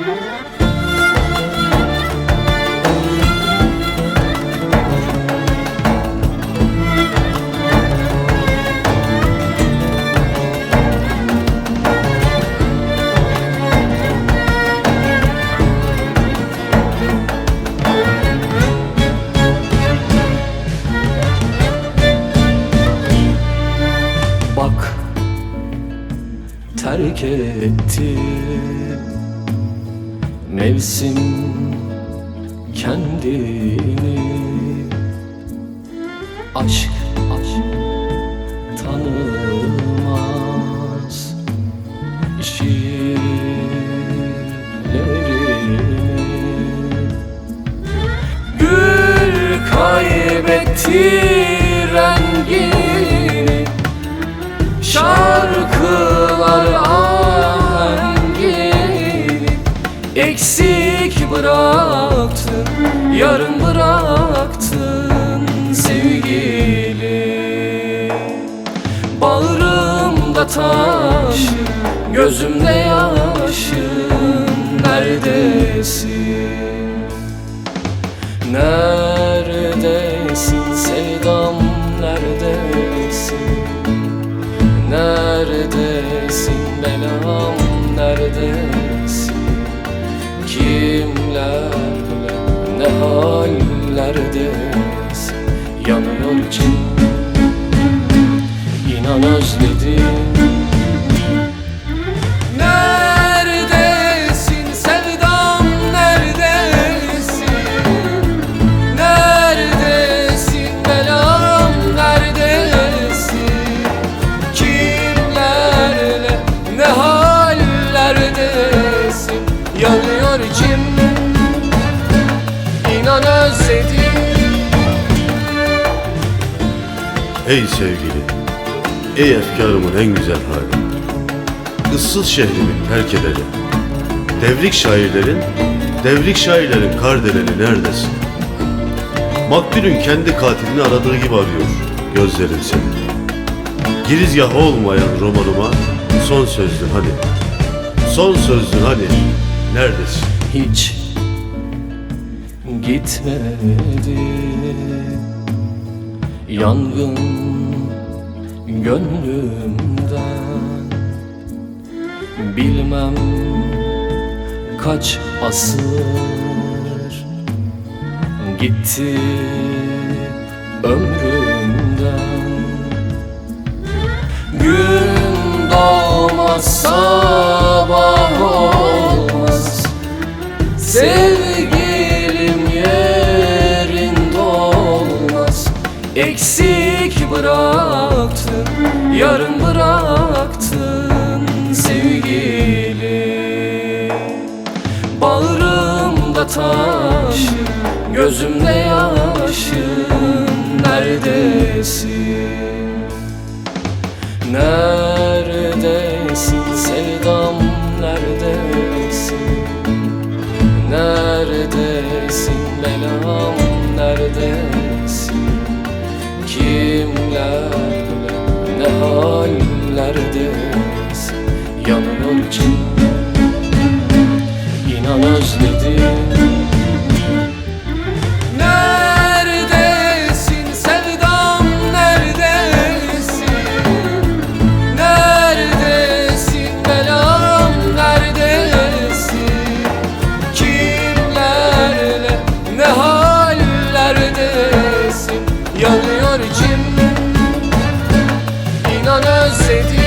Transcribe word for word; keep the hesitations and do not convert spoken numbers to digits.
Bak, terk etti mevsim kendini. Aşk, aşk tanımaz şiirlerini. Gül kaybetti rengini, şarkılar ahengini. Eksik bıraktın, yarım bıraktın sevgili. Bağrımda taşın, gözümde yaşın. Neredesin? Neredesin sevdam, neredesin? Neredesin belam, neredesin? Kimlerle, ne hallerdesin? Yanıyor için, inan özledim. Neredesin sevdam, neredesin? Neredesin belam, neredesin? Kimlerle, ne hallerdesin? Yanıyor içim, inan özledim. Ey sevgili, ey efkarımın en güzel hali, ıssız şehrimi terk edeli, devrik şairlerin, devrik şairlerin kardeleni neredesin? Makbulün kendi katilini aradığı gibi arıyor gözlerin seni. Girizgahı olmayan romanıma son sözdün hani, son sözdün hani, neredesin? Hiç gitmedi yangın gönlümden. Bilmem kaç asır gitti ömrümden. Gün doğmaz, sabah olmaz, sevgilim yerinde olmaz. Eksik bıraktın, yarım bıraktın sevgili. Bağrımda taşın, gözümde yaşın. Neredesin? Neredesin sevdam, neredesin? Neredesin belam, neredesin? Kimlerle, ne hallerdesin? Yanıyor için, inan özledim. Neredesin sevdam, neredesin? Neredesin belam, neredesin? Kimlerle, ne hallerdesin? Yanıyor içim, inan özledim.